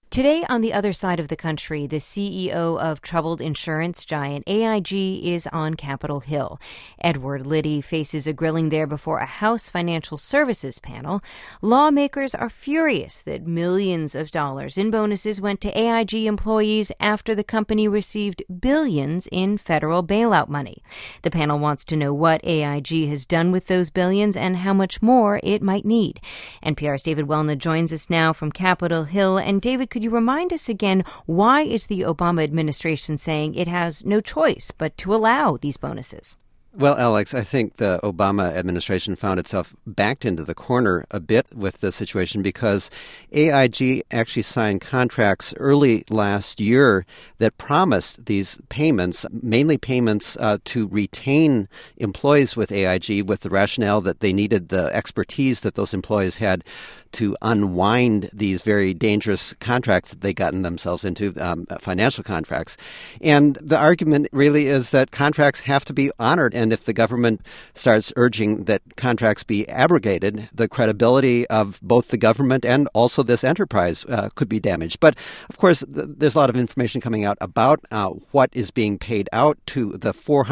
Today, on the other side of the country, the CEO of troubled insurance giant AIG is on Capitol Hill. Edward Liddy faces a grilling there before a House Financial Services panel. Lawmakers are furious that millions of dollars in bonuses went to AIG employees after the company received billions in federal bailout money. The panel wants to know what AIG has done with those billions and how much more it might need. NPR's David Welna joins us now from Capitol Hill. And David, could you remind us again, why is the Obama administration saying it has no choice but to allow these bonuses? Well, Alex, I think the Obama administration found itself backed into the corner a bit with the situation because AIG actually signed contracts early last year that promised these payments, mainly payments to retain employees with AIG with the rationale that they needed the expertise that those employees had to unwind these very dangerous contracts that they gotten themselves into, financial contracts. And the argument really is that contracts have to be honored. And if the government starts urging that contracts be abrogated, the credibility of both the government and also this enterprise could be damaged. But, of course, there's a lot of information coming out about what is being paid out to the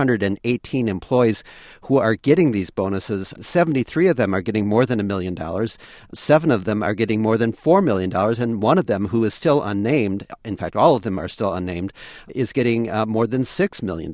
418 employees who are getting these bonuses. 73 of them are getting more than $1 million. 7 of them are getting more than $4 million. And one of them, who is still unnamed, in fact, all of them are still unnamed, is getting more than $6 million.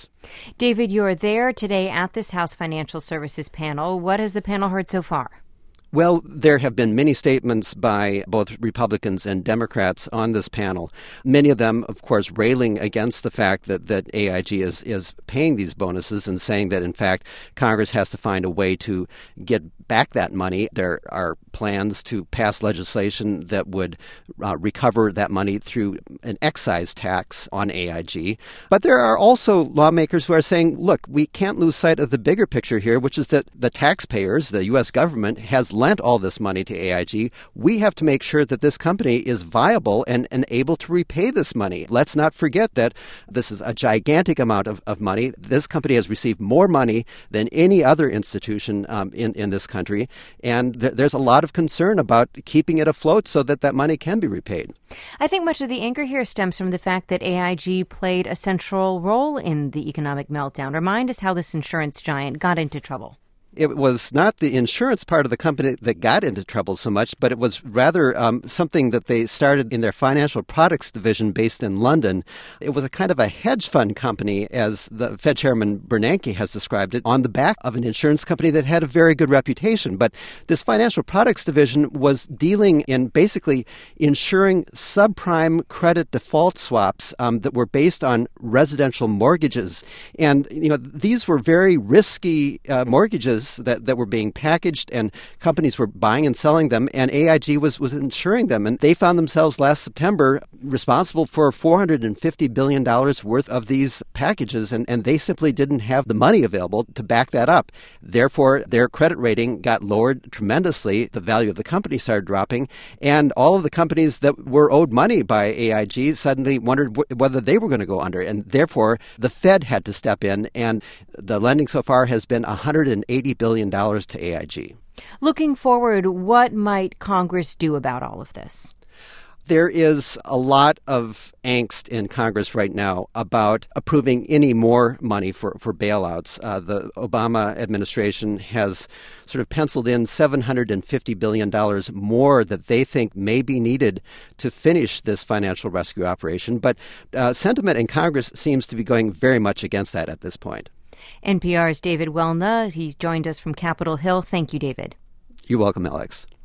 David, you're there today at this House Financial Services panel. What has the panel heard so far? Well, there have been many statements by both Republicans and Democrats on this panel. Many of them, of course, railing against the fact that AIG is paying these bonuses and saying that, in fact, Congress has to find a way to get back that money. There are plans to pass legislation that would recover that money through an excise tax on AIG. But there are also lawmakers who are saying, look, we can't lose sight of the bigger picture here, which is that the taxpayers, the U.S. government, has lent all this money to AIG. We have to make sure that this company is viable and able to repay this money. Let's not forget that this is a gigantic amount of money. This company has received more money than any other institution in this country. And there's a lot of concern about keeping it afloat so that that money can be repaid. I think much of the anger here stems from the fact that AIG played a central role in the economic meltdown. Remind us how this insurance giant got into trouble. It was not the insurance part of the company that got into trouble so much, but it was rather something that they started in their financial products division based in London. It was a kind of a hedge fund company, as the Fed Chairman Bernanke has described it, on the back of an insurance company that had a very good reputation. But this financial products division was dealing in basically insuring subprime credit default swaps that were based on residential mortgages. And, these were very risky mortgages that were being packaged, and companies were buying and selling them, and AIG was insuring them. And they found themselves last September responsible for $450 billion worth of these packages, and they simply didn't have the money available to back that up. Therefore, their credit rating got lowered tremendously. The value of the company started dropping, and all of the companies that were owed money by AIG suddenly wondered whether they were going to go under. And therefore, the Fed had to step in, and the lending so far has been $180 billion to AIG. Looking forward, what might Congress do about all of this? There is a lot of angst in Congress right now about approving any more money for bailouts. The Obama administration has sort of penciled in $750 billion more that they think may be needed to finish this financial rescue operation. But sentiment in Congress seems to be going very much against that at this point. NPR's David Welna. He's joined us from Capitol Hill. Thank you, David. You're welcome, Alex.